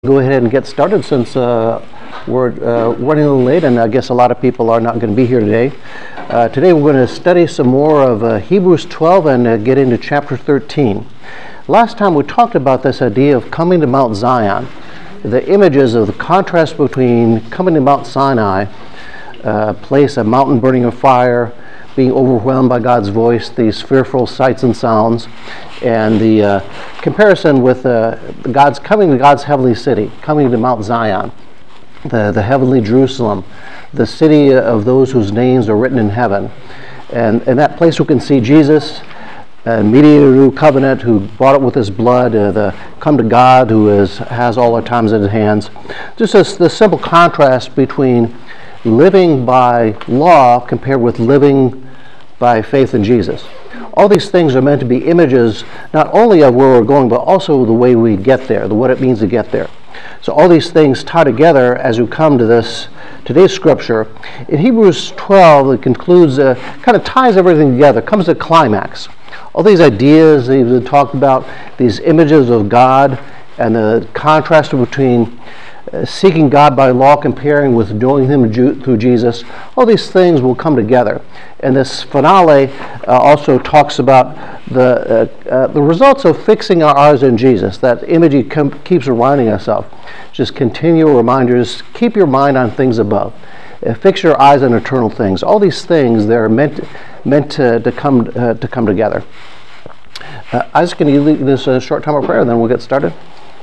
Go ahead and get started since we're running a little late, and I guess a lot of people are not going to be here today. Today we're going to study some more of Hebrews 12 and get into chapter 13. Last time we talked about this idea of coming to Mount Zion, the images of the contrast between coming to Mount Sinai, a place, a mountain burning of fire, being overwhelmed by God's voice, these fearful sights and sounds, and the comparison with God's coming to God's heavenly city, coming to Mount Zion, the heavenly Jerusalem, the city of those whose names are written in heaven. And in that place we can see Jesus, mediator of the new covenant, who bought it with his blood, the come to God who has all our times in his hands. Just this simple contrast between living by law compared with living by faith in Jesus. All these things are meant to be images not only of where we're going, but also the way we get there, what it means to get there. So all these things tie together as we come to today's scripture. In Hebrews 12, it concludes, kind of ties everything together, comes to climax. All these ideas that we've talked about, these images of God, and the contrast between seeking God by law, comparing with knowing him through Jesus, all these things will come together. And this finale also talks about the results of fixing our eyes on Jesus. That image he keeps reminding us of. Just continual reminders, keep your mind on things above. Fix your eyes on eternal things. All these things, they're meant to come together. Isaac, can you lead this short time of prayer, and then we'll get started?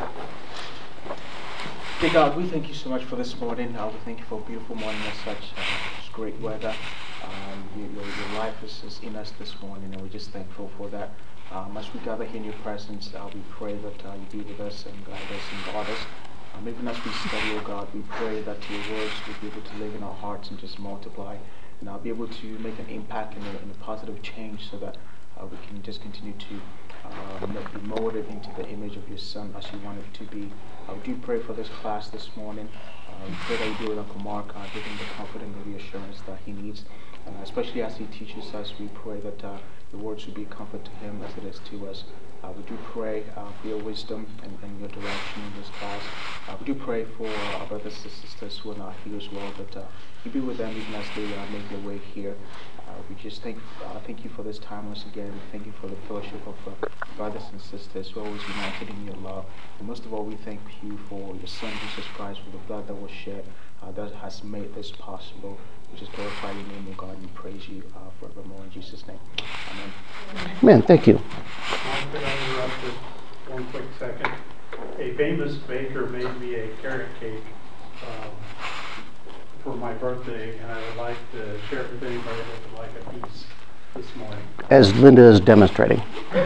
Dear God, we thank you so much for this morning. We thank you for a beautiful morning as such. It's great weather. Your life is in us this morning, and we're just thankful for that. As we gather here in your presence, we pray that you be with us and guide us and guard us. Even as we study, oh God, we pray that your words will be able to live in our hearts and just multiply, and I'll be able to make an impact and a positive change, so that we can just continue to be molded into the image of your Son as you want it to be. We do pray for this class this morning. We pray that you be with Uncle Mark, give him the comfort and the reassurance that he needs. Especially as he teaches us, we pray that the words will be a comfort to him as it is to us. We do pray for your wisdom and your direction in this class. We do pray for our brothers and sisters who are not here as well, that you be with them even as they make their way here. We just thank you for this time once again. We thank you for the fellowship of brothers and sisters who are always united in your love. And most of all, we thank you for your Son, Jesus Christ, for the blood that was shed that has made this possible. We just glorify your name, O God, and praise you forevermore. In Jesus' name. Amen. Amen. Thank you. Could I interrupt just one quick second? A famous baker made me a carrot cake for my birthday, and I would like to share it with anybody that would like a piece this morning. As Linda is demonstrating.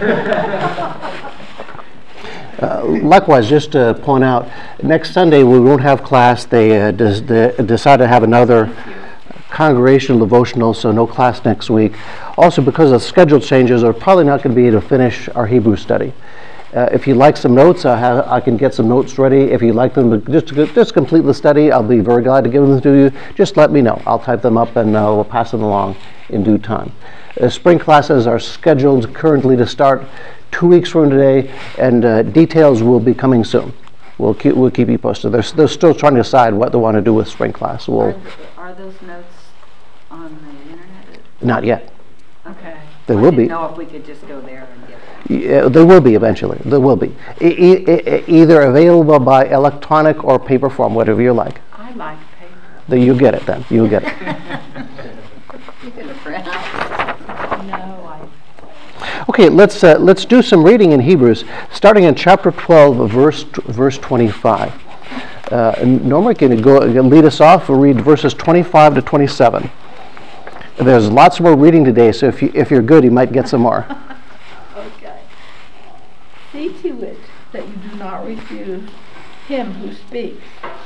Likewise, just to point out, next Sunday we won't have class. They decided to have another congregational devotional, so no class next week. Also, because of schedule changes, we're probably not going to be able to finish our Hebrew study. If you'd like some notes, I can get some notes ready. If you'd like them to just complete the study, I'll be very glad to give them to you. Just let me know. I'll type them up and we'll pass them along in due time. Spring classes are scheduled currently to start 2 weeks from today, and details will be coming soon. We'll keep you posted. They're still trying to decide what they want to do with spring class. Are those notes on the internet? Not yet. Okay. They will be. I didn't know if we could just go there and get them. Yeah, they will be eventually. They will be either available by electronic or paper form, whatever you like. I like paper. Then you get it. Then you'll get it. You gonna print out? No, Okay, let's do some reading in Hebrews, starting in chapter 12, verse 25. Norma, can you lead us off? We'll read verses 25 to 27. There's lots more reading today, so if you're good, you might get some more. Okay. See to it that you do not refuse him who speaks.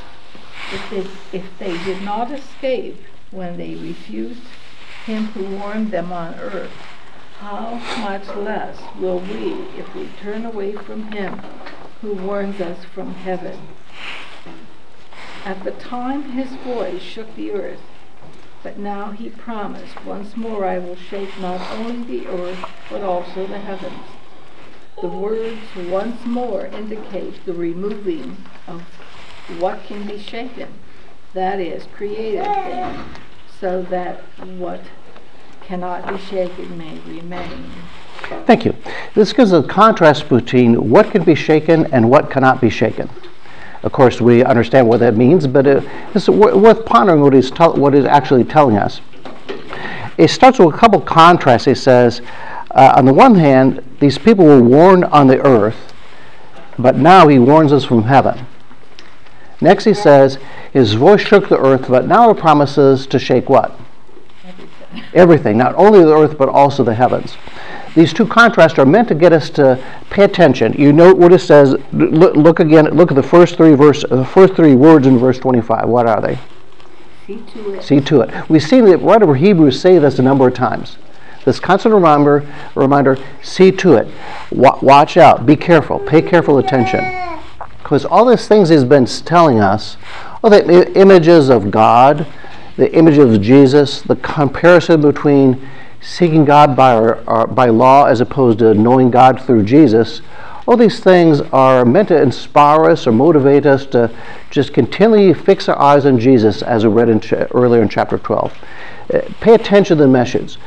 If they did not escape when they refused him who warned them on earth, how much less will we if we turn away from him who warns us from heaven? At the time his voice shook the earth, but now he promised, once more I will shake not only the earth, but also the heavens. The words once more indicate the removing of what can be shaken, that is, created things, so that what cannot be shaken may remain. Thank you. This gives a contrast between what can be shaken and what cannot be shaken. Of course, we understand what that means, but it's worth pondering what he's actually telling us. It starts with a couple contrasts. He says, on the one hand, these people were warned on the earth, but now he warns us from heaven. Next he says, his voice shook the earth, but now he promises to shake what? Everything. Not only the earth, but also the heavens. These two contrasts are meant to get us to pay attention. You note what it says. Look again. Look at the first three words in verse 25. What are they? See to it. See to it. We've seen the writer of Hebrews say this a number of times. This constant reminder, see to it. Watch out. Be careful. Pay careful attention. Because all these things he's been telling us, all the images of God, the image of Jesus, the comparison between seeking God by law as opposed to knowing God through Jesus, all these things are meant to inspire us or motivate us to just continually fix our eyes on Jesus, as we read earlier in chapter 12. Pay attention to the message.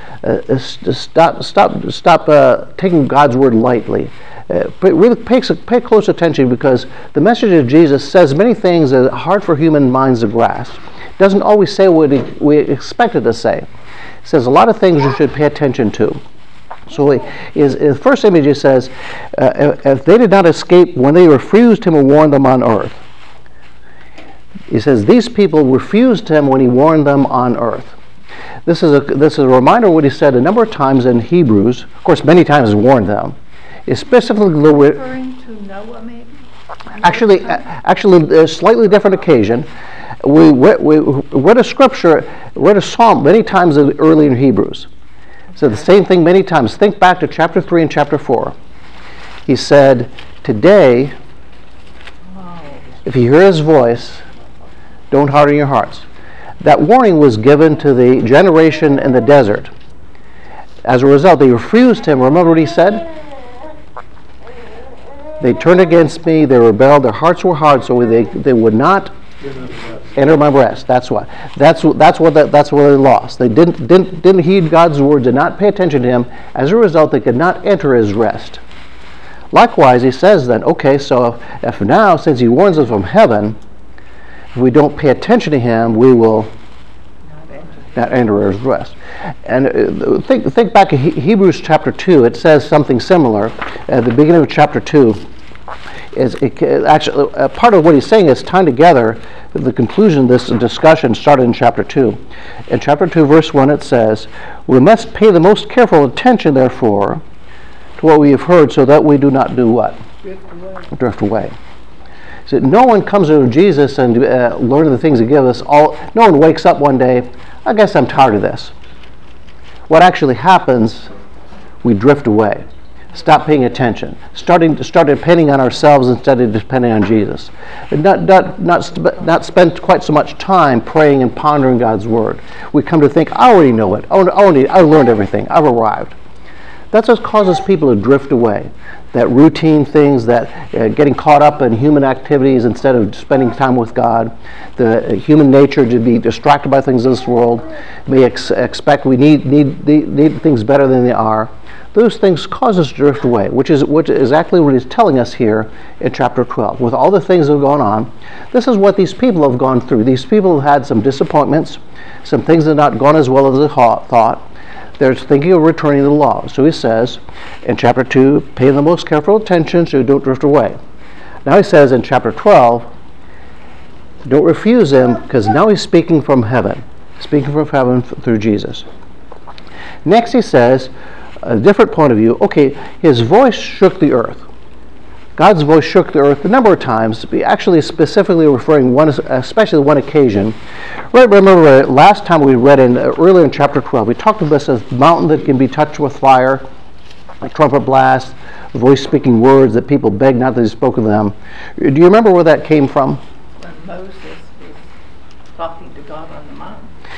Stop taking God's word lightly. But really pay close attention, because the message of Jesus says many things that are hard for human minds to grasp. It doesn't always say what we expect it to say. It says a lot of things you should pay attention to. So his first image, he says, if they did not escape when they refused him and warned them on earth. He says these people refused him when he warned them on earth. This is a reminder of what he said a number of times in Hebrews. Of course, many times he warned them. Specifically, referring to Noah, maybe? Actually, a slightly different occasion. We read a scripture, read a psalm many times early in Hebrews. Said the same thing many times. Think back to chapter 3 and chapter 4. He said, today, if you hear his voice, don't harden your hearts. That warning was given to the generation in the desert. As a result, they refused him. Remember what he said? They turned against me, they rebelled, their hearts were hard, so they would not enter my rest. That's why. That's what they lost. They didn't heed God's word, did not pay attention to him. As a result, they could not enter his rest. Likewise, he says then, okay, so if now, since he warns us from heaven, if we don't pay attention to him, we will not enter his rest. And think back to Hebrews chapter 2. It says something similar. At the beginning of chapter 2, actually part of what he's saying is tying together the conclusion of this discussion started in chapter 2. In chapter 2, verse 1, it says, we must pay the most careful attention, therefore, to what we have heard, so that we do not do what? Drift away. So no one comes to Jesus and learn the things he gives us. No one wakes up one day, I guess I'm tired of this. What actually happens, we drift away. Stop paying attention. Start depending on ourselves instead of depending on Jesus. And not spend quite so much time praying and pondering God's word. We come to think, I already know it. I learned everything. I've arrived. That's what causes people to drift away. That routine things, that getting caught up in human activities instead of spending time with God, the human nature to be distracted by things in this world, may expect we need things better than they are. Those things cause us to drift away, which is exactly what he's telling us here in chapter 12. With all the things that have gone on, this is what these people have gone through. These people have had some disappointments, some things that have not gone as well as they thought. They're thinking of returning to the law. So he says in chapter 2, pay the most careful attention so you don't drift away. Now he says in chapter 12, don't refuse him, because now he's speaking from heaven. Speaking from heaven through Jesus. Next he says, a different point of view, okay, his voice shook the earth. God's voice shook the earth a number of times, actually specifically referring especially one occasion. Right, remember last time we read earlier in chapter 12, we talked about this as mountain that can be touched with fire, a trumpet blast, voice speaking words that people begged not that he spoke of them. Do you remember where that came from? When Moses was talking to God on the mountain.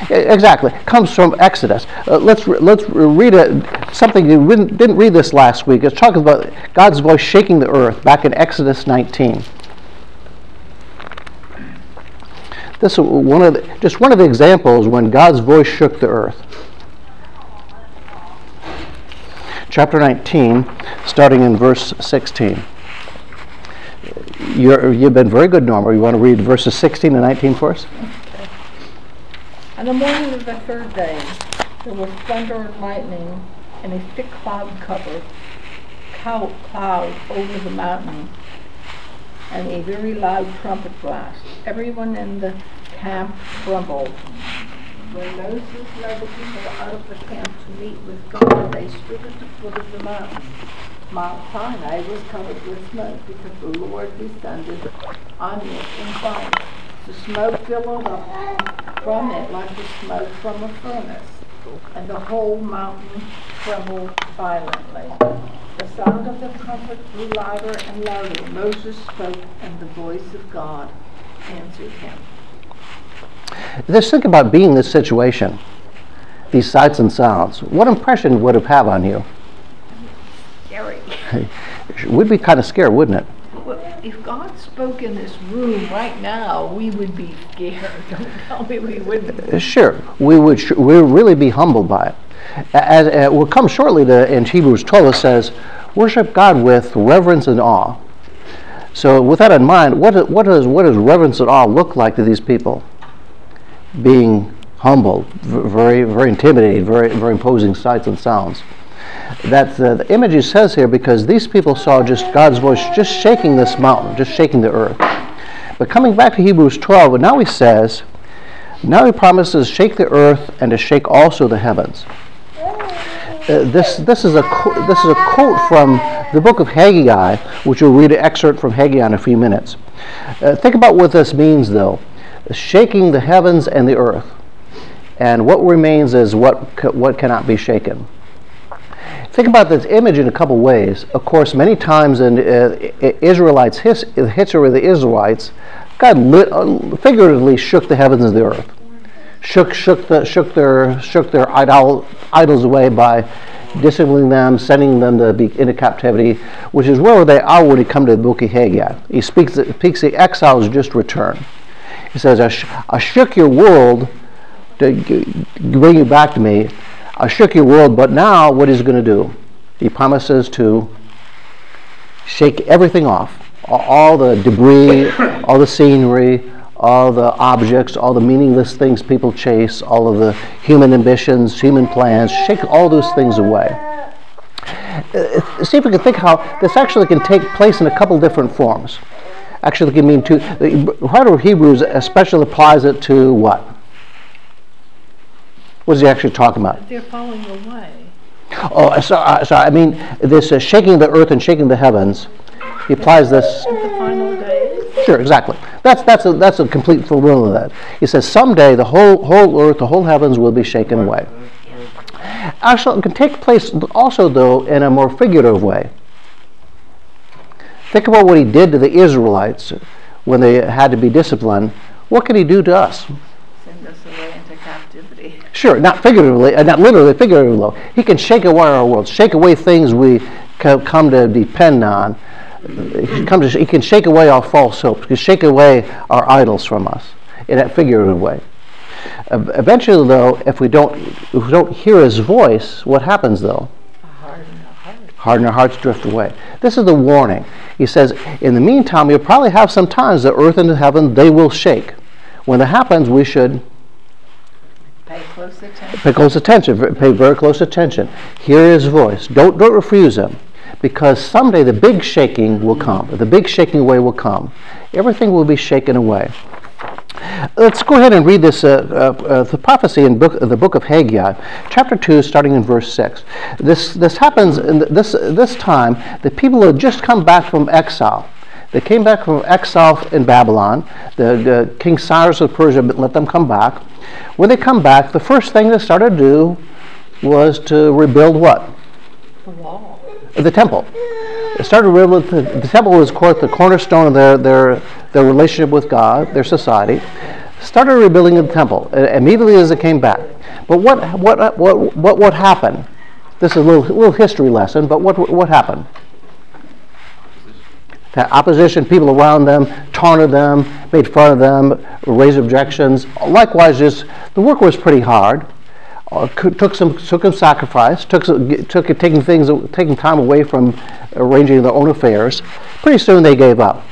Exactly. Comes from Exodus. Let's read something you didn't read this last week. It's talking about God's voice shaking the earth back in Exodus 19. This is just one of the examples when God's voice shook the earth. Chapter 19, starting in verse 16. You've been very good, Norma. You want to read verses 16 and 19 for us? Okay. On the morning of the third day, there was thunder and lightning, and a thick cloud covered cloud over the mountain, and a very loud trumpet blast. Everyone in the camp grumbled. When Moses led the people out of the camp to meet with God, they stood at the foot of the mountain. Mount Sinai was covered with smoke because the Lord descended on it in fire. The smoke billowed up from it like the smoke from a furnace, and the whole mountain trembled violently. The sound of the trumpet grew louder and louder. Moses spoke, and the voice of God answered him. Just think about being in this situation, these sights and sounds. What impression would it have on you? Scary. It would be kind of scared, wouldn't it? Well, if God spoke in this room right now, we would be scared. Don't tell me we wouldn't. Sure, we would really be humbled by it. As we'll come shortly in Hebrews 12, it says, worship God with reverence and awe. So with that in mind, what does reverence and awe look like to these people? Being humble, very, very intimidating, very, very imposing sights and sounds. That's the image he says here, because these people saw just God's voice just shaking this mountain, just shaking the earth. But coming back to Hebrews 12, and now he says, now he promises to shake the earth and to shake also the heavens. This is a quote from the book of Haggai, which we'll read an excerpt from Haggai in a few minutes. Think about what this means, though. Shaking the heavens and the earth, and what remains is what cannot be shaken. Think about this image in a couple ways. Of course, many times in Israelites' history of the Israelites, God figuratively shook the heavens and the earth, shook their idols away by disciplining them, sending them to be into captivity, which is where they are when they come to the book of Haggai. He speaks the exiles just returned. He says, I shook your world to bring you back to me. I shook your world, but now what is he going to do? He promises to shake everything off. All the debris, all the scenery, all the objects, all the meaningless things people chase, all of the human ambitions, human plans, shake all those things away. See if we can think how this actually can take place in a couple different forms. Actually, it can mean the writer of Hebrews especially applies it to what? What is he actually talking about? They're falling away. Oh, sorry. I mean, this shaking the earth and shaking the heavens. He applies this. The final days. Sure, exactly. That's a complete fulfillment of that. He says someday the whole earth, the whole heavens will be shaken away. Actually, it can take place also, though, in a more figurative way. Think about what he did to the Israelites when they had to be disciplined. What can he do to us? Send us away into captivity. Sure, not figuratively, not literally, figuratively, though. He can shake away our world, shake away things we come to depend on. He can shake away our false hopes. He can shake away our idols from us in that figurative way. Eventually, though, if we don't hear his voice, what happens, though? Harden our hearts, drift away. This is the warning. He says, in the meantime, you'll probably have some times the earth and the heaven, they will shake. When that happens, we should pay close attention. Pay very close attention. Hear his voice. Don't refuse him, because someday the big shaking will come. The big shaking away will come. Everything will be shaken away. Let's go ahead and read this the prophecy in the book of Haggai, chapter 2, starting in verse 6. This happens in this time. The people had just come back from exile. They came back from exile in Babylon. The King Cyrus of Persia let them come back. When they come back, the first thing they started to do was to rebuild what? The wall. The temple. They started to rebuild the temple was, of course, the cornerstone of their relationship with God, their society. started rebuilding the temple immediately as it came back. But what happened? This is a little history lesson, but what happened? That opposition, people around them, taunted them, made fun of them, raised objections. Likewise, the work was pretty hard. Took some sacrifice. Taking time away from arranging their own affairs. Pretty soon they gave up.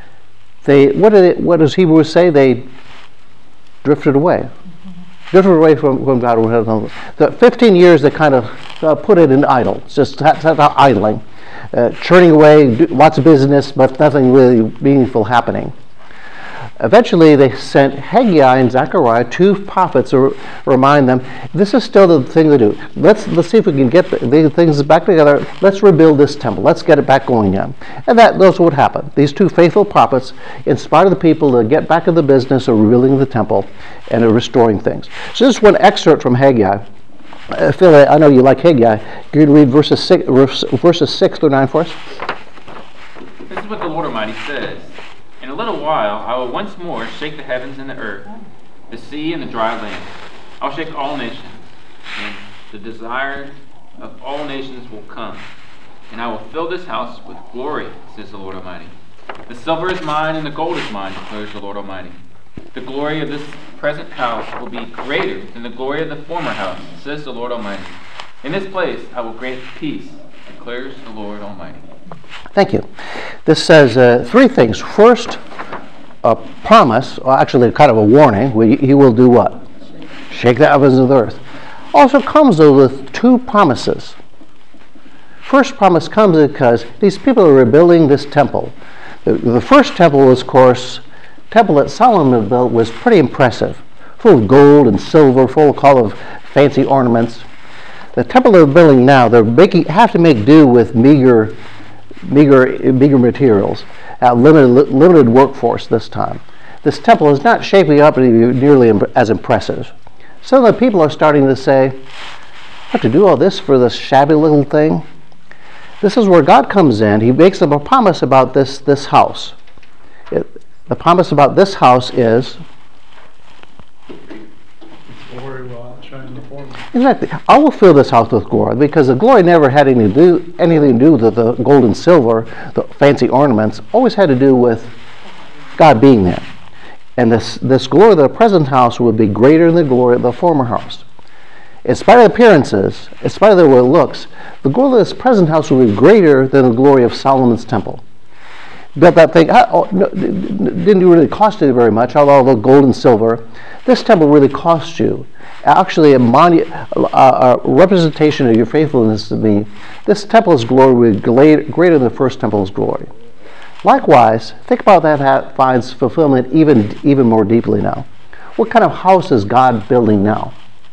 What does Hebrews say? They drifted away. Drifted away from God. The 15 years they kind of put it in idle, just idling. Churning away, lots of business, but nothing really meaningful happening. Eventually, they sent Haggai and Zechariah, 2 prophets, to remind them, this is still the thing to do. Let's see if we can get the things back together. Let's rebuild this temple. Let's get it back going again. And that's what happened. These 2 faithful prophets inspired the people to get back in the business of rebuilding the temple and of restoring things. So this is one excerpt from Haggai. Phil, I know you like Haggai. Can you read verses 6 through 9 for us? This is what the Lord Almighty says. In a little while I will once more shake the heavens and the earth, the sea and the dry land. I'll shake all nations, and the desire of all nations will come. And I will fill this house with glory, says the Lord Almighty. The silver is mine and the gold is mine, declares the Lord Almighty. The glory of this present house will be greater than the glory of the former house, says the Lord Almighty. In this place I will grant peace, declares the Lord Almighty. Thank you. This says 3 things. First, a promise, or actually kind of a warning. He will do what? Shake the heavens and the earth. Also comes with 2 promises. First promise comes because these people are rebuilding this temple. The first temple was, of course, temple that Solomon built was pretty impressive, full of gold and silver, full of fancy ornaments. The temple they're building now, have to make do with meager materials, limited workforce this time. This temple is not shaping up to be nearly as impressive. Some of the people are starting to say, "What to do all this for this shabby little thing?" This is where God comes in. He makes them a promise about this house. The promise about this house is glory will outshine the former. exactly. I will fill this house with glory, because the glory never had anything to do with the gold and silver, the fancy ornaments. Always had to do with God being there. And this glory of the present house would be greater than the glory of the former house. In spite of the appearances, in spite of the way it looks, the glory of this present house will be greater than the glory of Solomon's temple. Built that thing, didn't really cost you very much, all the gold and silver. This temple really cost you. Actually, a representation of your faithfulness to me. This temple's glory will be greater than the first temple's glory. Likewise, think about that finds fulfillment even more deeply now. What kind of house is God building now?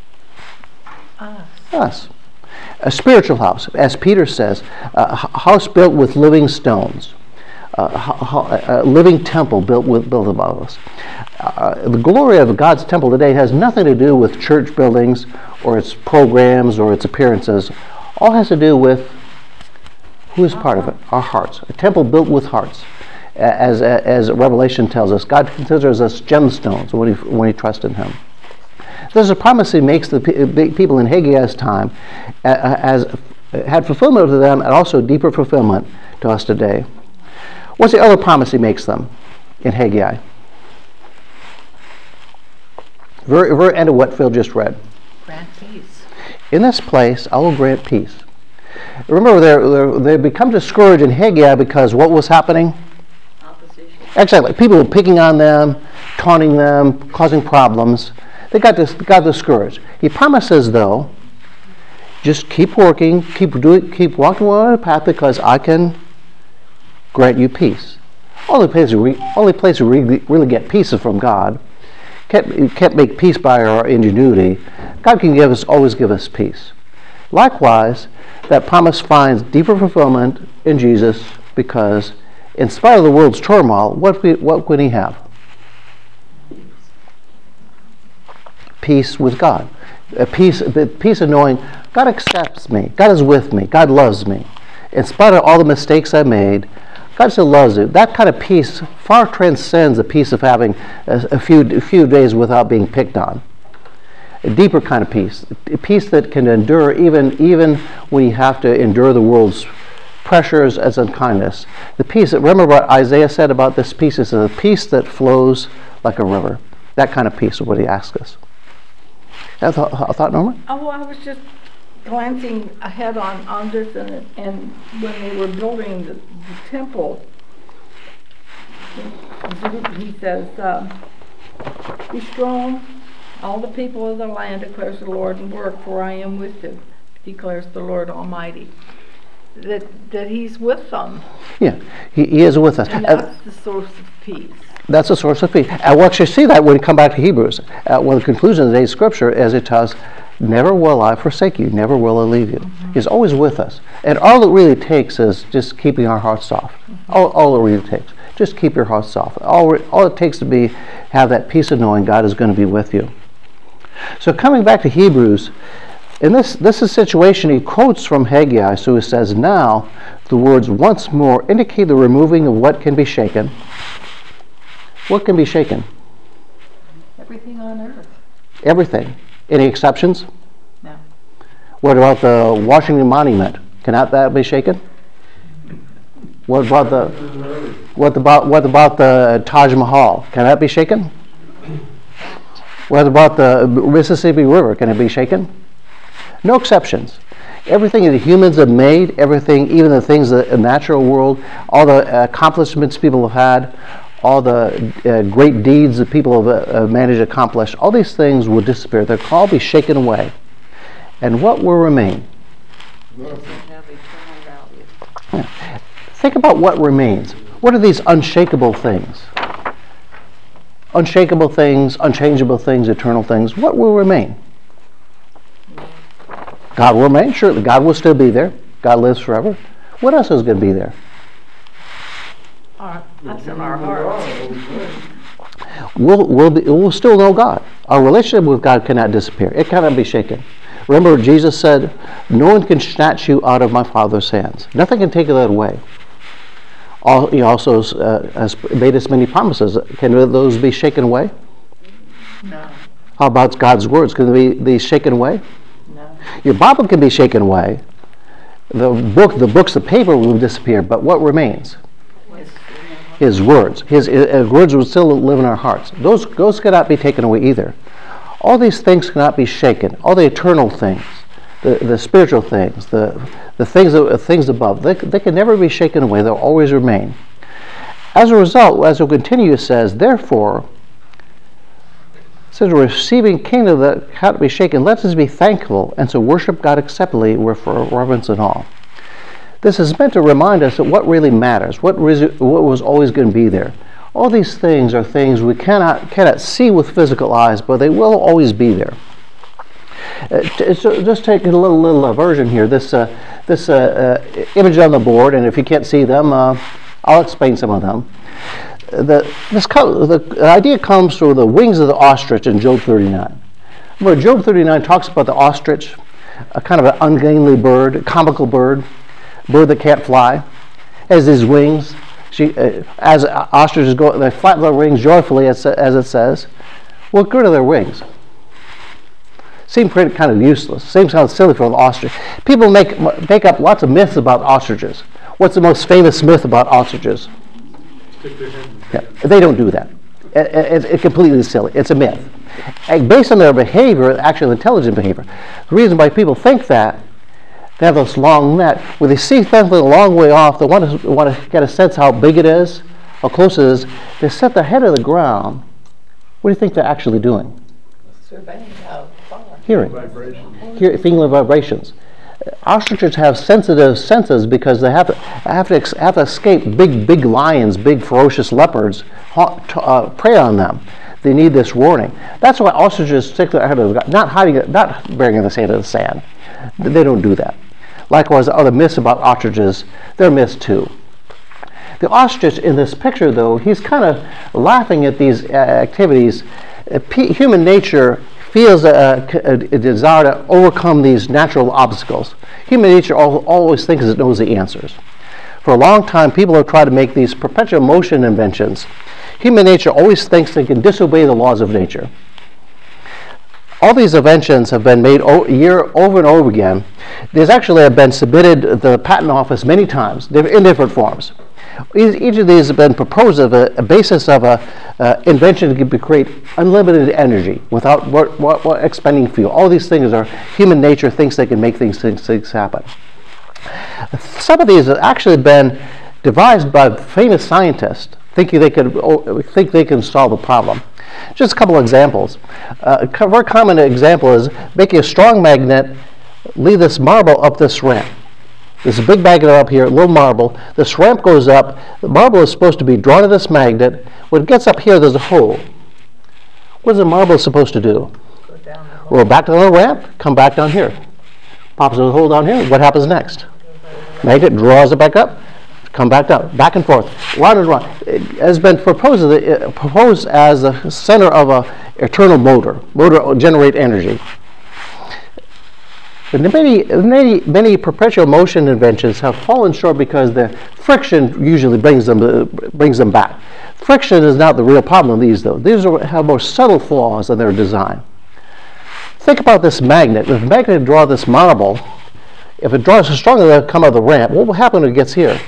Us. A spiritual house, as Peter says, a house built with living stones. A living temple built above us. The glory of God's temple today has nothing to do with church buildings or its programs or its appearances. All has to do with who is part of it, our hearts. A temple built with hearts. As Revelation tells us, God considers us gemstones when he trusts in him. There's a promise he makes the people in Haggai's time had fulfillment to them and also deeper fulfillment to us today. What's the other promise he makes them in Haggai? Very end of what Phil just read. Grant peace. In this place, I will grant peace. Remember, they become discouraged in Haggai because what was happening? Opposition. Exactly. People were picking on them, taunting them, causing problems. They got discouraged. He promises, though, just keep working, keep walking along the path, because I can grant you peace. Only place we really get peace is from God. Can't make peace by our ingenuity. God can always give us peace. Likewise, that promise finds deeper fulfillment in Jesus, because in spite of the world's turmoil, what can he have? Peace with God. The peace of knowing God accepts me, God is with me, God loves me. In spite of all the mistakes I made, God still loves you. That kind of peace far transcends the peace of having a few days without being picked on. A deeper kind of peace, a peace that can endure even when you have to endure the world's pressures as unkindness. The peace, remember what Isaiah said about this peace? It's a peace that flows like a river. That kind of peace is what he asks us. I thought, Norma? Oh, I was just glancing ahead on this, and when they were building the temple, he says, be strong, all the people of the land, declares the Lord, and work, for I am with you, declares the Lord Almighty. That he's with them. Yeah, he is with us. And that's the source of peace. That's the source of peace. And we'll actually see that when we come back to Hebrews. Well, the conclusion of today's scripture, as it tells, never will I forsake you, never will I leave you. He's always with us. And all it really takes is just keeping our hearts soft. All it really takes. Just keep your heart soft. All it takes to have that peace of knowing God is going to be with you. So coming back to Hebrews, in this is a situation he quotes from Haggai, so he says, now the words once more indicate the removing of what can be shaken. What can be shaken? Everything on earth. Everything. Any exceptions? No. What about the Washington Monument? Cannot that be shaken? What about the Taj Mahal? Can that be shaken? What about the Mississippi River? Can it be shaken? No exceptions. Everything that humans have made, everything, even the things in the natural world, all the accomplishments people have had, all the great deeds that people have managed to accomplish, all these things will disappear. They'll all be shaken away. And what will remain? Yeah. Think about what remains. What are these unshakable things? Unshakable things, unchangeable things, eternal things. What will remain? God will remain. Surely God will still be there. God lives forever. What else is going to be there? That's in our hearts. We'll still know God. Our relationship with God cannot disappear. It cannot be shaken. Remember, Jesus said, no one can snatch you out of my Father's hands. Nothing can take that away. He also has made us many promises. Can those be shaken away? No. How about God's words? Can they be shaken away? No. Your Bible can be shaken away. The books, the paper will disappear, but what remains? His words. His words will still live in our hearts. Those cannot be taken away either. All these things cannot be shaken. All the eternal things, the spiritual things, the things above, they can never be shaken away. They'll always remain. As a result, as we'll continue, it says, therefore, since we're receiving kingdom that cannot be shaken, let us be thankful and so worship God acceptably with reverence and awe. This is meant to remind us that what really matters, what was always going to be there. All these things are things we cannot see with physical eyes, but they will always be there. So just take a little version here. This image on the board, and if you can't see them, I'll explain some of them. The idea comes through the wings of the ostrich in Job 39. Remember, Job 39 talks about the ostrich, a kind of an ungainly bird, a comical bird that can't fly, has these wings. As ostriches go, they flap their wings joyfully, as it says. What good are their wings? Seem pretty kind of useless. Seems kind of silly for the ostrich. People make up lots of myths about ostriches. What's the most famous myth about ostriches? Yeah, they don't do that. It's completely silly. It's a myth. And based on their behavior, actually intelligent behavior. The reason why people think that, they have this long net. When they see something a long way off, they want to get a sense how big it is, how close it is. They set their head of the ground. What do you think they're actually doing? Surveying how far. Hearing. Feeling the vibrations. Ostriches have sensitive senses because they have to escape big lions, big ferocious leopards prey on them. They need this warning. That's why ostriches stick their head of the ground, not hiding it, not burying their head in the sand. They don't do that. Likewise, the other myths about ostriches, they're myths too. The ostrich in this picture, though, he's kind of laughing at these activities. Human nature feels a desire to overcome these natural obstacles. Human nature always thinks it knows the answers. For a long time, people have tried to make these perpetual motion inventions. Human nature always thinks they can disobey the laws of nature. All these inventions have been made over and over again. These actually have been submitted to the patent office many times in different forms. Each of these have been proposed as a basis of an invention to create unlimited energy without expending fuel. All these things are human nature thinks they can make things happen. Some of these have actually been devised by famous scientists thinking they can solve a problem. Just a couple of examples. A very common example is making a strong magnet lead this marble up this ramp. There's a big magnet up here, a little marble. This ramp goes up. The marble is supposed to be drawn to this magnet. When it gets up here, there's a hole. What is the marble supposed to do? Go down. Well, back down the ramp, come back down here. Pops a hole down here. What happens next? Magnet draws it back up, come back down, back and forth, round and round. It has been proposed as the center of an eternal motor. Motor will generate energy. But many perpetual motion inventions have fallen short because the friction usually brings them back. Friction is not the real problem of these, though. These have more subtle flaws in their design. Think about this magnet. If the magnet draws this marble, if it draws so strongly that it come out of the ramp, what will happen when it gets here?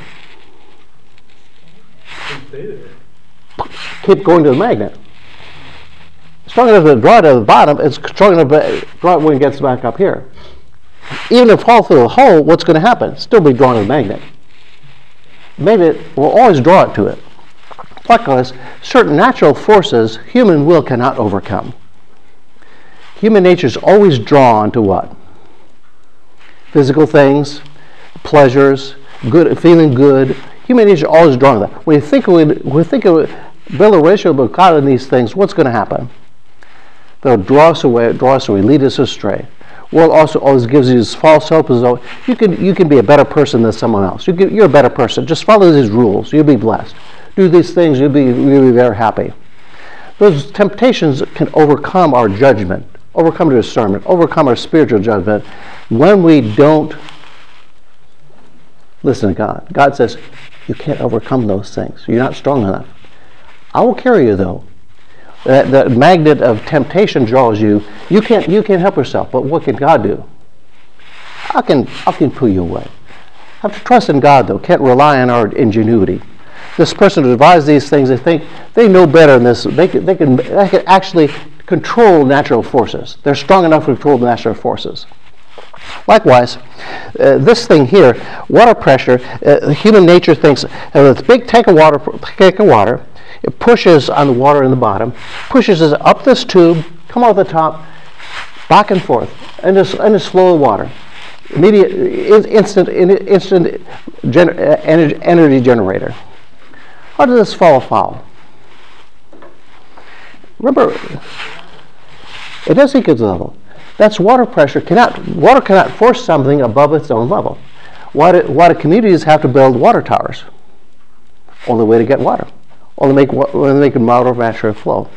Keep going to the magnet. Strong enough to draw it to the bottom, it's strong enough to draw it when it gets back up here. Even if it falls through the hole, what's going to happen? It'll still be drawn to the magnet. The magnet will always draw it to it. Likewise, certain natural forces human will cannot overcome. Human nature is always drawn to what? Physical things, pleasures, good, feeling good. Human nature is always drawn to that. When we think of build a relationship with God in these things, what's going to happen? They'll draw us away, lead us astray. World also always gives you this false hope as though you can be a better person than someone else. You're a better person. Just follow these rules. You'll be blessed. Do these things. You'll be very happy. Those temptations can overcome our judgment, overcome our discernment, overcome our spiritual judgment when we don't listen to God. God says, you can't overcome those things. You're not strong enough. I will carry you, though. The magnet of temptation draws you. You can't help yourself. But what can God do? I can pull you away. Have to trust in God, though. Can't rely on our ingenuity. This person who devised these things, they think they know better than this. They can actually control natural forces. They're strong enough to control the natural forces. Likewise, this thing here, water pressure, human nature thinks this big tank of water, it pushes on the water in the bottom, pushes it up this tube, come out the top, back and forth, and just flow of water. Immediate, instant energy generator. How does this fall foul? Remember, it does equal to level. That's water pressure. Water cannot force something above its own level. Why do communities have to build water towers? Only way to get water. Only make a water naturally flow.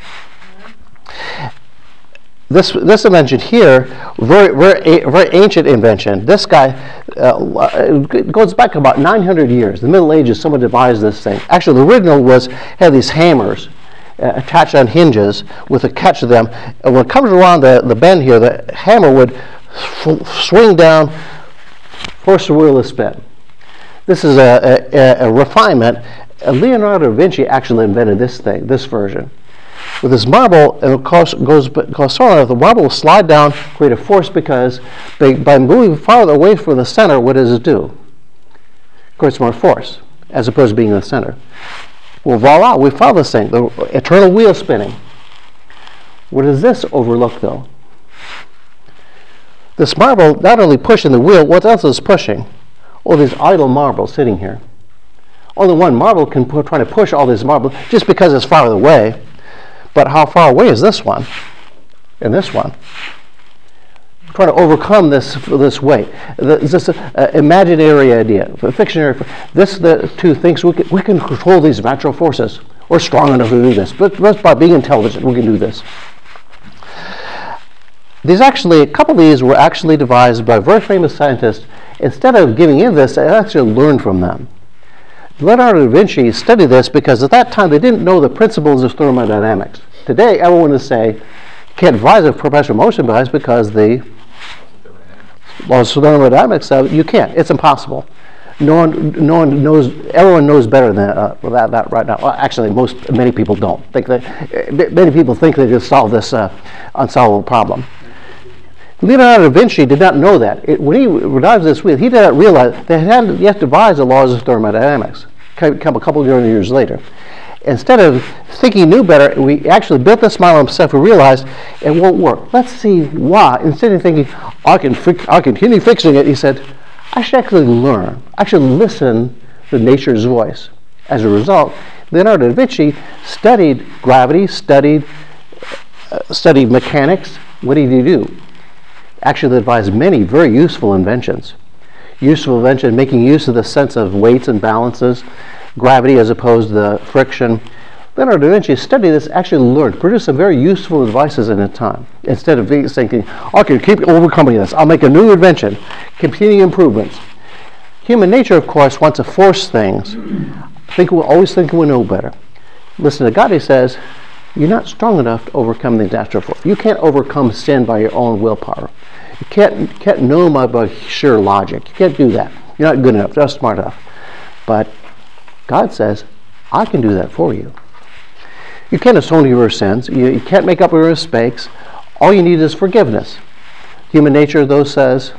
This invention here, very ancient invention. This guy it goes back about 900 years. The Middle Ages, someone devised this thing. Actually, the original had these hammers attached on hinges with a catch to them. And when it comes around the bend here, the hammer would swing down, force the wheel to spin. This is a refinement. Leonardo da Vinci actually invented this version. With this marble, and it goes far enough, the marble will slide down, create a force because by moving farther away from the center, what does it do? It creates more force, as opposed to being in the center. Well, voila, we follow this thing, the eternal wheel spinning. What does this overlook, though? This marble not only pushing the wheel, what else is pushing? All these idle marbles sitting here. Only one marble can try to push all these marbles just because it's farther away. But how far away is this one and this one? Trying to overcome this weight. This imaginary idea, fictionary. The two thinks we can control these natural forces. We're strong enough to do this. But by being intelligent, we can do this. A couple of these were actually devised by very famous scientists. Instead of giving in this, they actually learned from them. Leonardo da Vinci studied this because at that time they didn't know the principles of thermodynamics. Today, everyone would say, you can't devise a perpetual motion device because the laws of thermodynamics says you can't. It's impossible. No one knows. Everyone knows better than that right now. Well, actually, many people don't think that. Many people think they can solve this unsolvable problem. Leonardo da Vinci did not know that. When he devised this wheel, he did not realize they hadn't yet devised the laws of thermodynamics. Come a couple of years later. Instead of thinking he knew better, we actually built this model himself. We realized it won't work. Let's see why. Instead of thinking, I can continue fixing it, he said, I should actually learn. I should listen to nature's voice. As a result, Leonardo da Vinci studied gravity, studied mechanics. What did he do? Actually devised many very useful inventions. Useful invention, making use of the sense of weights and balances, gravity as opposed to the friction. Leonardo da Vinci studied this, actually learned, produced some very useful devices in its time. Instead of thinking, I can keep overcoming this, I'll make a new invention, continuing improvements. Human nature, of course, wants to force things. Always think we know better. Listen to God, he says, you're not strong enough to overcome the natural force. You can't overcome sin by your own willpower. You can't know them by sheer logic. You can't do that. You're not good enough, not smart enough. But God says, I can do that for you. You can't atone your sins. You can't make up your mistakes. All you need is forgiveness. Human nature, though, says,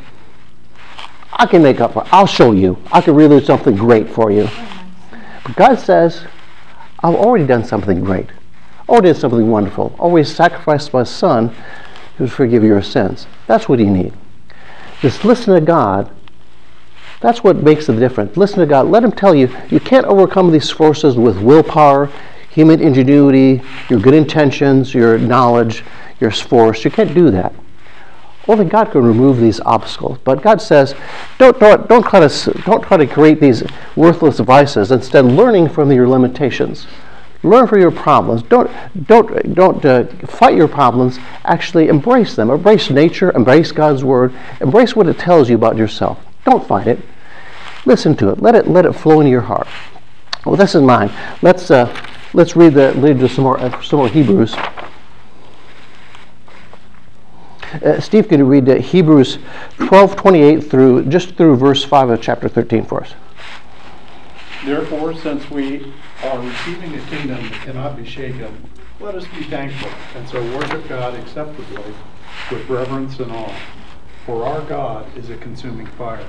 I can make up for it. I'll show you. I can really do something great for you. But God says, I've already done something great. Already did something wonderful. Already sacrificed my son to forgive your sins. That's what you need. Just listen to God. That's what makes the difference. Listen to God. Let him tell you, you can't overcome these forces with willpower, human ingenuity, your good intentions, your knowledge, your force. You can't do that. Only God can remove these obstacles. But God says, don't try to create these worthless devices. Instead, learning from your limitations. Learn from your problems. Don't fight your problems. Actually, embrace them. Embrace nature. Embrace God's word. Embrace what it tells you about yourself. Don't fight it. Listen to it. Let it flow into your heart. With this in mind, let's read some more Hebrews. Steve, can you read Hebrews 12:28 through verse 5 of chapter 13 for us? Therefore, since we are receiving a kingdom that cannot be shaken, let us be thankful, and so worship God acceptably with reverence and awe. For our God is a consuming fire.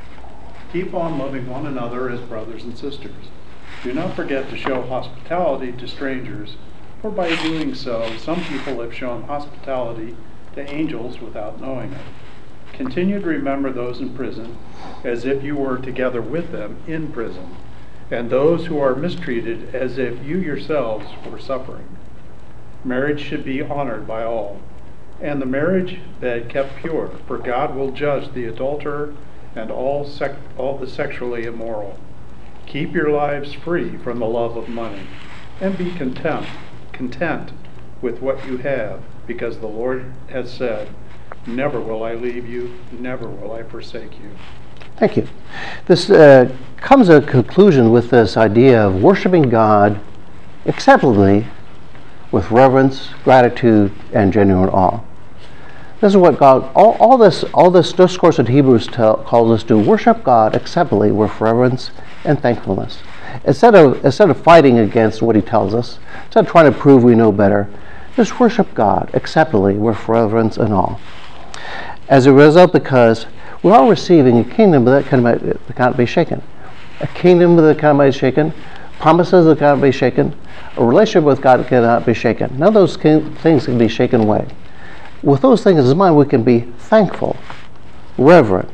Keep on loving one another as brothers and sisters. Do not forget to show hospitality to strangers, for by doing so, some people have shown hospitality to angels without knowing it. Continue to remember those in prison, as if you were together with them in prison, and those who are mistreated, as if you yourselves were suffering. Marriage should be honored by all, and the marriage bed kept pure, for God will judge the adulterer and all the sexually immoral. Keep your lives free from the love of money, and be content with what you have, because the Lord has said, never will I leave you, never will I forsake you. Thank you. This comes to a conclusion with this idea of worshiping God acceptably with reverence, gratitude, and genuine awe. This is what God, all this discourse in Hebrews calls us to worship God acceptably with reverence and thankfulness. Instead of fighting against what he tells us, instead of trying to prove we know better, just worship God acceptably with reverence and awe. As a result, because we are receiving a kingdom that cannot be shaken. A kingdom that cannot be shaken, promises that cannot be shaken, a relationship with God cannot be shaken. None of those things can be shaken away. With those things in mind, we can be thankful, reverent,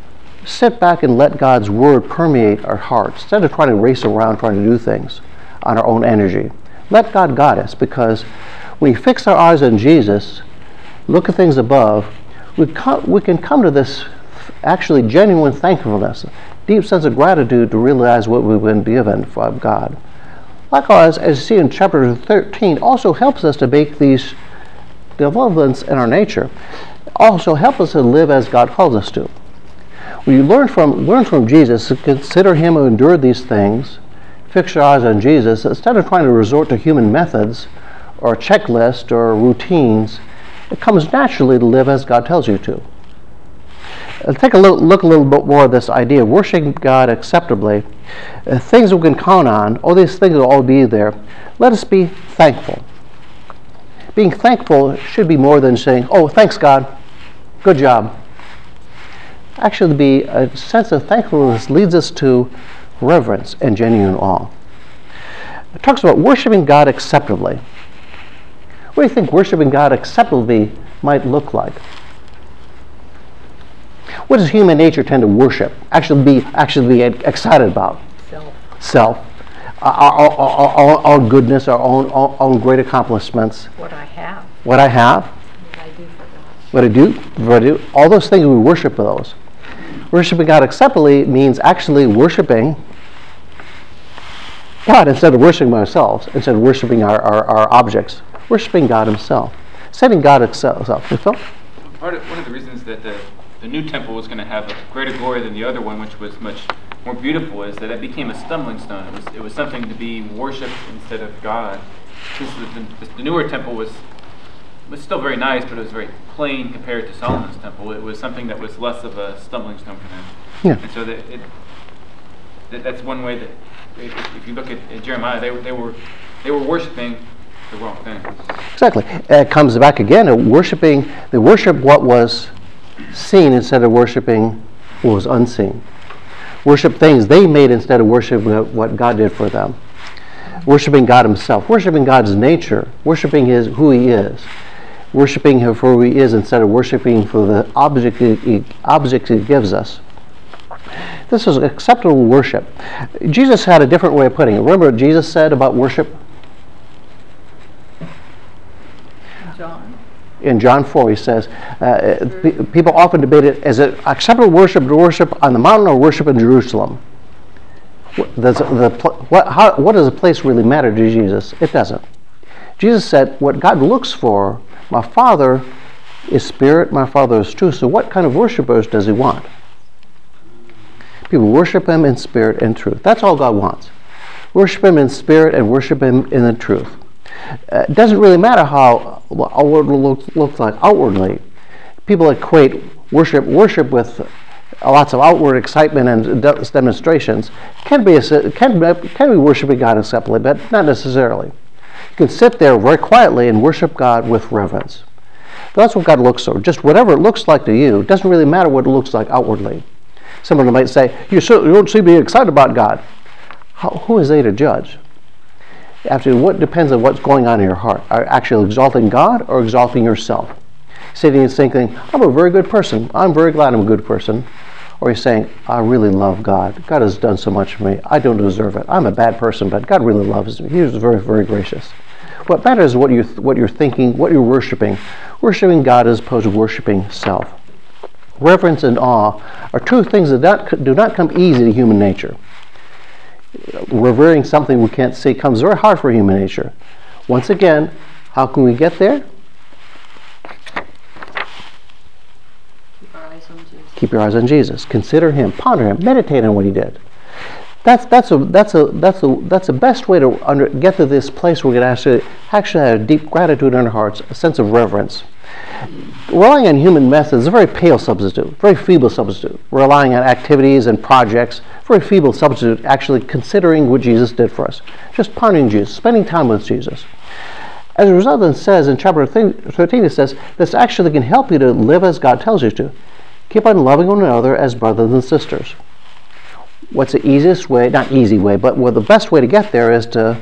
sit back and let God's word permeate our hearts instead of trying to race around trying to do things on our own energy. Let God guide us, because when we fix our eyes on Jesus, look at things above, we can come to this actually genuine thankfulness, deep sense of gratitude to realize what we've been given from God. Likewise, as you see in chapter 13, also helps us to make these developments in our nature, also help us to live as God calls us to. When you learn from Jesus, consider him who endured these things, fix your eyes on Jesus, instead of trying to resort to human methods or a checklist or routines, it comes naturally to live as God tells you to. Take a look a little bit more at this idea of worshiping God acceptably. Things we can count on, all these things will all be there. Let us be thankful. Being thankful should be more than saying, "Oh, thanks God, good job." Actually, be a sense of thankfulness leads us to reverence and genuine awe. It talks about worshiping God acceptably. What do you think worshiping God acceptably might look like? What does human nature tend to worship? Actually be excited about? Self. Our own goodness, our own great accomplishments. What I have. What I have. What I do for God. What I do. All those things, we worship those. Worshiping God acceptably means actually worshiping God instead of worshiping ourselves, instead of worshiping our objects. Worshiping God himself. Setting God himself. One of the reasons that the new temple was going to have a greater glory than the other one, which was much more beautiful, is that it became a stumbling stone. It was something to be worshipped instead of God. The newer temple was still very nice, but it was very plain compared to Solomon's temple. It was something that was less of a stumbling stone for them. Yeah. And so that's one way that, if you look at Jeremiah, they were worshiping the wrong thing. Exactly. It comes back again to worshiping. They worship what was seen instead of worshiping what was unseen. Worship things they made instead of worshiping what God did for them. Worshiping God himself. Worshiping God's nature. Worshiping who he is. Worshiping him for who he is instead of worshiping for the object he gives us. This is acceptable worship. Jesus had a different way of putting it. Remember what Jesus said about worship? In John 4, he says, people often debate it, is it acceptable worship to worship on the mountain or worship in Jerusalem? What does a place really matter to Jesus? It doesn't. Jesus said, what God looks for, my Father is spirit, my Father is truth. So what kind of worshipers does he want? People worship him in spirit and truth. That's all God wants. Worship him in spirit and worship him in the truth. It doesn't really matter how outwardly looks like outwardly. People equate worship with lots of outward excitement and demonstrations. Can be worshiping God acceptably, but not necessarily. You can sit there very quietly and worship God with reverence. That's what God looks for. Just whatever it looks like to you, it doesn't really matter what it looks like outwardly. Someone might say, you don't seem to be excited about God. Who is they to judge? After what depends on what's going on in your heart. Are you actually exalting God or exalting yourself? Sitting and thinking, I'm a very good person. I'm very glad I'm a good person. Or you're saying, I really love God. God has done so much for me. I don't deserve it. I'm a bad person, but God really loves me. He was very, very gracious. What matters is what you're thinking, what you're worshiping. Worshiping God as opposed to worshiping self. Reverence and awe are two things that do not come easy to human nature. Revering something we can't see comes very hard for human nature. Once again, how can we get there? Keep our eyes on Jesus. Keep your eyes on Jesus. Consider him. Ponder him. Meditate on what he did. That's the best way to get to this place where we can actually have deep gratitude in our hearts, a sense of reverence. Relying on human methods is a very pale substitute, very feeble substitute. Relying on activities and projects, very feeble substitute, actually considering what Jesus did for us. Just pondering Jesus, spending time with Jesus. As a result, it says in chapter 13, it says, this actually can help you to live as God tells you to. Keep on loving one another as brothers and sisters. What's the easiest way, not easy way, but the best way to get there is to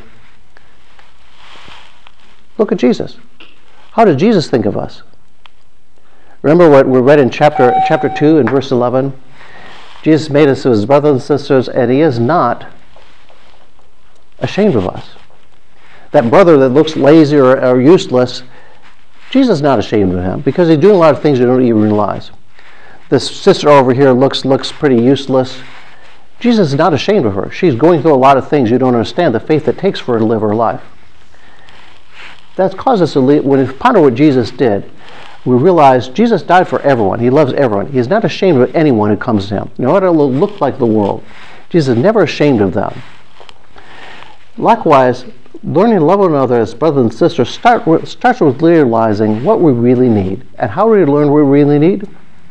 look at Jesus. How did Jesus think of us? Remember what we read in chapter 2 and verse 11? Jesus made us his brothers and sisters, and he is not ashamed of us. That brother that looks lazy or useless, Jesus is not ashamed of him because he's doing a lot of things you don't even realize. This sister over here looks pretty useless. Jesus is not ashamed of her. She's going through a lot of things you don't understand, the faith it takes for her to live her life. That's caused us to, when we ponder what Jesus did, we realize Jesus died for everyone. He loves everyone. He is not ashamed of anyone who comes to him, no matter what they look like the world. Jesus is never ashamed of them. Likewise, learning to love one another as brothers and sisters starts with realizing what we really need. And how do we learn what we really need?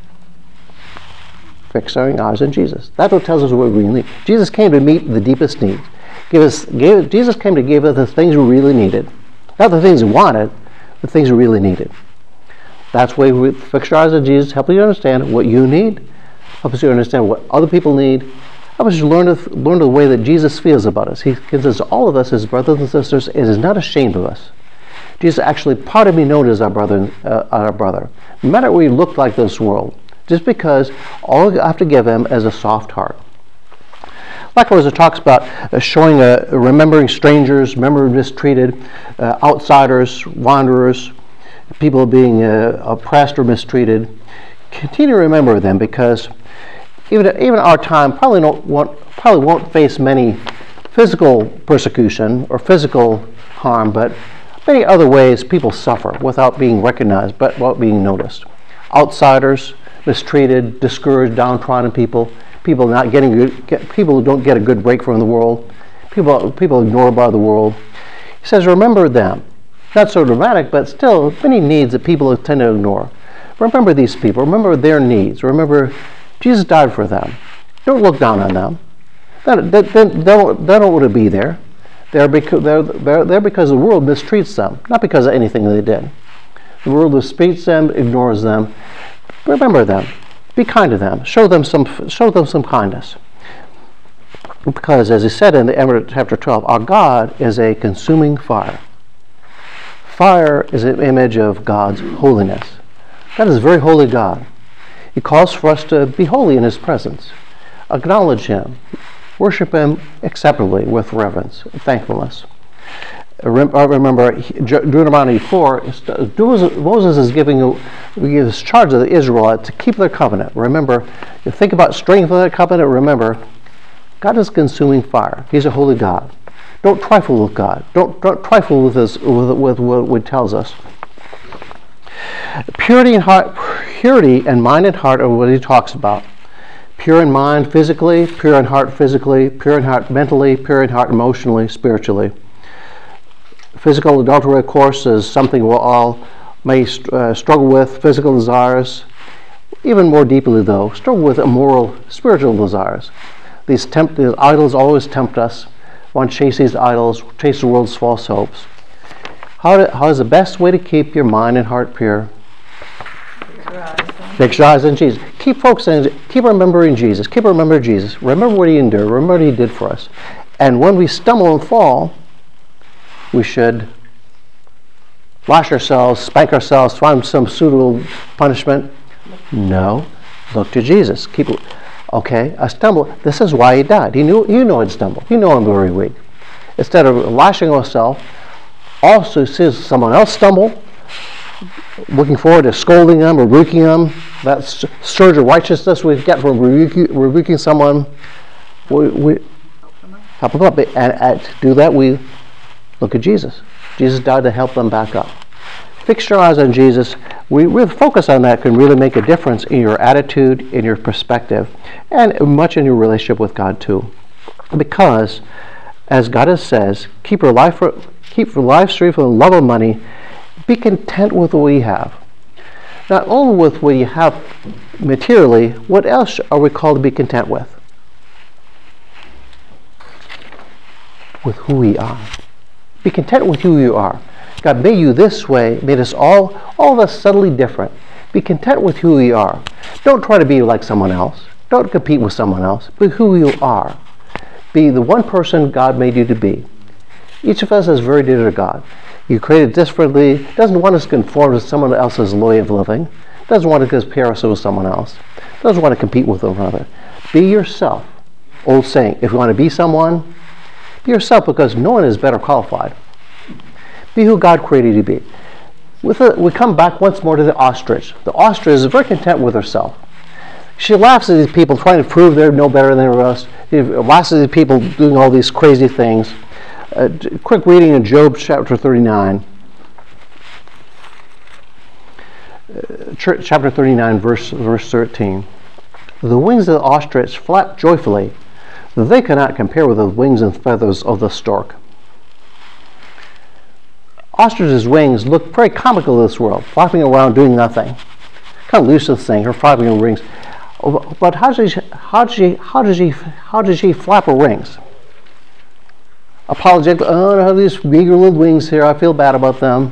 Fix our eyes on Jesus. That's what tells us what we really need. Jesus came to meet the deepest needs. Jesus came to give us the things we really needed. Not the things we wanted, the things we really needed. That's why we fix our eyes on Jesus, help you understand what you need, help us to understand what other people need, help us to learn the way that Jesus feels about us. He considers all of us as brothers and sisters and is not ashamed of us. Jesus actually part of me known as our brother. No matter what we look like this world, just because all I have to give him is a soft heart. Likewise, it talks about remembering strangers, remembering mistreated, outsiders, wanderers, people being oppressed or mistreated. Continue to remember them, because even our time probably won't face many physical persecution or physical harm, but many other ways people suffer without being recognized, but without being noticed. Outsiders, mistreated, discouraged, downtrodden people who don't get a good break from the world, people ignored by the world. He says, remember them. Not so dramatic, but still many needs that people tend to ignore. Remember these people. Remember their needs. Remember Jesus died for them. Don't look down on them. They don't want to be there. They're because the world mistreats them, not because of anything they did. The world mistreats them, ignores them. Remember them. Be kind to them. Show them some kindness. Because, as he said in the end of chapter 12, our God is a consuming fire. Fire is an image of God's holiness. God is a very holy God. He calls for us to be holy in his presence. Acknowledge him. Worship him acceptably with reverence and thankfulness. I remember Deuteronomy 4, Moses is giving his charge of the Israelites to keep their covenant. Remember, you think about strength of that covenant, remember, God is consuming fire. He's a holy God. Don't trifle with God. Don't trifle with what he tells us. Purity and mind and heart are what he talks about. Pure in mind physically, pure in heart physically, pure in heart mentally, pure in heart emotionally, spiritually. Physical adultery, of course, is something we all may struggle with. Physical desires, even more deeply though, struggle with immoral spiritual desires. These idols always tempt us. Want to chase these idols, chase the world's false hopes. How is the best way to keep your mind and heart pure? Fix your eyes on Jesus. Keep focusing. Keep remembering Jesus. Keep remembering Jesus. Remember what he endured. Remember what he did for us. And when we stumble and fall, we should lash ourselves, spank ourselves, find some suitable punishment. No, look to Jesus. Okay, I stumbled. This is why he died. You know I'd stumble. You know I'm very weak. Instead of lashing ourselves, also sees someone else stumble, looking forward to scolding them, rebuking them. That surge of righteousness we get from rebuking someone, we help them up. And to do that, we look at Jesus. Jesus died to help them back up. Fix your eyes on Jesus. We focus on that can really make a difference in your attitude, in your perspective, and much in your relationship with God too. Because, as God says, keep your life free from the love of money. Be content with what you have. Not only with what you have materially, what else are we called to be content with? With who we are. Be content with who you are. God made you this way, made us all of us subtly different. Be content with who you are. Don't try to be like someone else. Don't compete with someone else. Be who you are. Be the one person God made you to be. Each of us is very dear to God. You created differently. Doesn't want us to conform to someone else's way of living. Doesn't want to compare us with someone else. Doesn't want to compete with one another. Be yourself. Old saying, if you want to be someone, be yourself, because no one is better qualified. Be who God created you to be. We come back once more to the ostrich. The ostrich is very content with herself. She laughs at these people trying to prove they're no better than everyone else. She laughs at these people doing all these crazy things. Quick reading in Job chapter 39. chapter 39, verse 13. The wings of the ostrich flap joyfully, though they cannot compare with the wings and feathers of the stork. Ostrich's wings look very comical in this world, flapping around doing nothing. Kind of useless thing, her flapping her wings. But how does she flap her wings? Apologetic. Oh, I have these meager little wings here. I feel bad about them.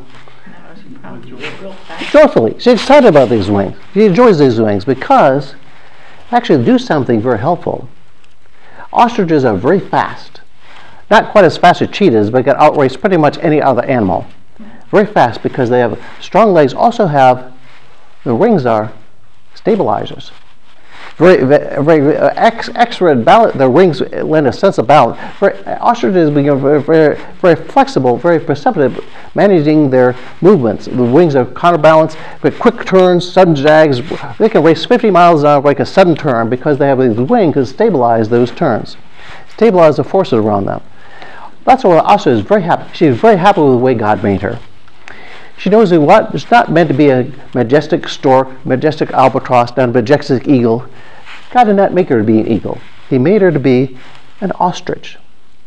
Joyfully, she's excited about these wings. She enjoys these wings because they actually do something very helpful. Ostriches are very fast. Not quite as fast as cheetahs, but can outrace pretty much any other animal. Very fast because they have strong legs. Also have, the wings are stabilizers. Very excellent balance. The wings lend a sense of balance. Ostriches become very flexible, very perceptive, managing their movements. The wings are counterbalanced with quick turns, sudden jags. They can race 50 miles an hour like a sudden turn because they have these wings to stabilize those turns, stabilize the forces around them. That's why ostrich is very happy. She's very happy with the way God made her. She knows that what it's not meant to be a majestic stork, majestic albatross, not a majestic eagle. God did not make her to be an eagle. He made her to be an ostrich.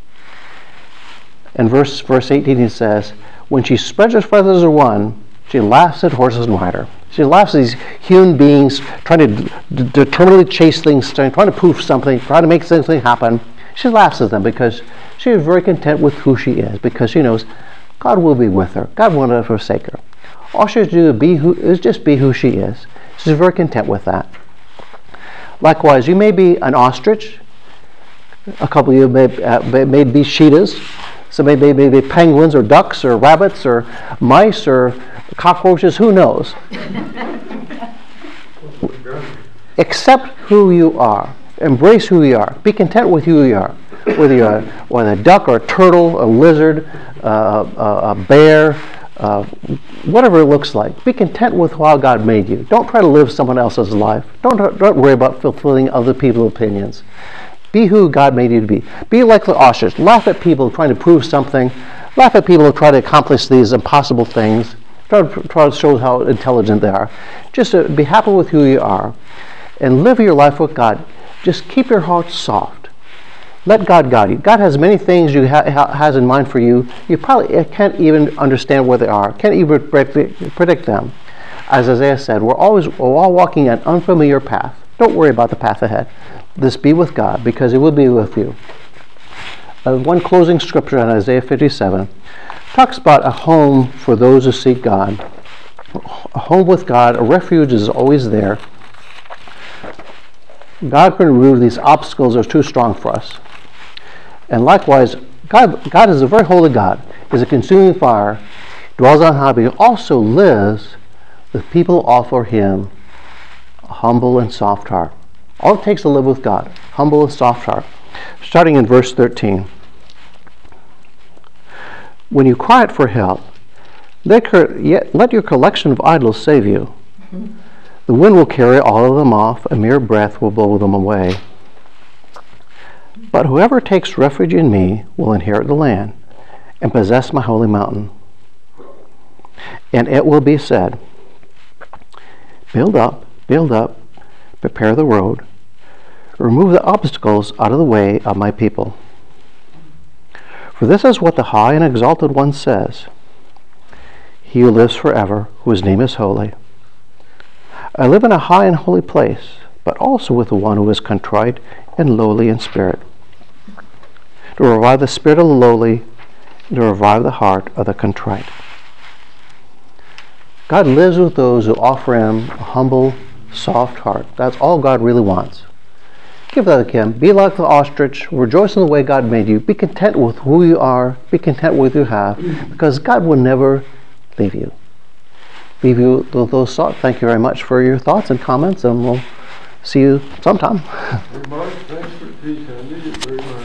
In verse 18 he says, when she spreads her feathers as one, she laughs at horses and rider. She laughs at these human beings trying to determinedly chase things, trying to prove something, trying to make something happen. She laughs at them because she is very content with who she is, because she knows God will be with her. God won't forsake her. All she has to do is just be who she is. She's very content with that. Likewise, you may be an ostrich. A couple of you may be cheetahs. Some may be penguins or ducks or rabbits or mice or cockroaches. Who knows? Accept who you are. Embrace who you are. Be content with who you are. Whether you're a duck or a turtle, a lizard, a bear, whatever it looks like. Be content with how God made you. Don't try to live someone else's life. Don't worry about fulfilling other people's opinions. Be who God made you to be. Be like the ostrich. Laugh at people trying to prove something. Laugh at people who try to accomplish these impossible things. Try to show how intelligent they are. Just be happy with who you are and live your life with God. Just keep your heart soft. Let God guide you. God has many things you has in mind for you. You probably can't even understand where they are. Can't even predict them. As Isaiah said, we're all walking an unfamiliar path. Don't worry about the path ahead. Just be with God, because He will be with you. One closing scripture on Isaiah 57 talks about a home for those who seek God. A home with God, a refuge is always there. God can remove these obstacles that are too strong for us. And likewise, God is a very holy God. He's a consuming fire, dwells on high, but He also lives with people who offer Him a humble and soft heart. All it takes to live with God, humble and soft heart. Starting in verse 13. When you cry out for help, let your collection of idols save you. The wind will carry all of them off, a mere breath will blow them away. But whoever takes refuge in me will inherit the land and possess my holy mountain. And it will be said, build up, prepare the road, remove the obstacles out of the way of my people. For this is what the high and exalted one says, He who lives forever, whose name is holy. I live in a high and holy place, but also with the one who is contrite and lowly in spirit, to revive the spirit of the lowly, and to revive the heart of the contrite. God lives with those who offer Him a humble, soft heart. That's all God really wants. Give that to Him. Be like the ostrich. Rejoice in the way God made you. Be content with who you are. Be content with what you have, because God will never leave you. Leave you with those thoughts. Thank you very much for your thoughts and comments, and we'll see you sometime. Mark, thanks for teaching.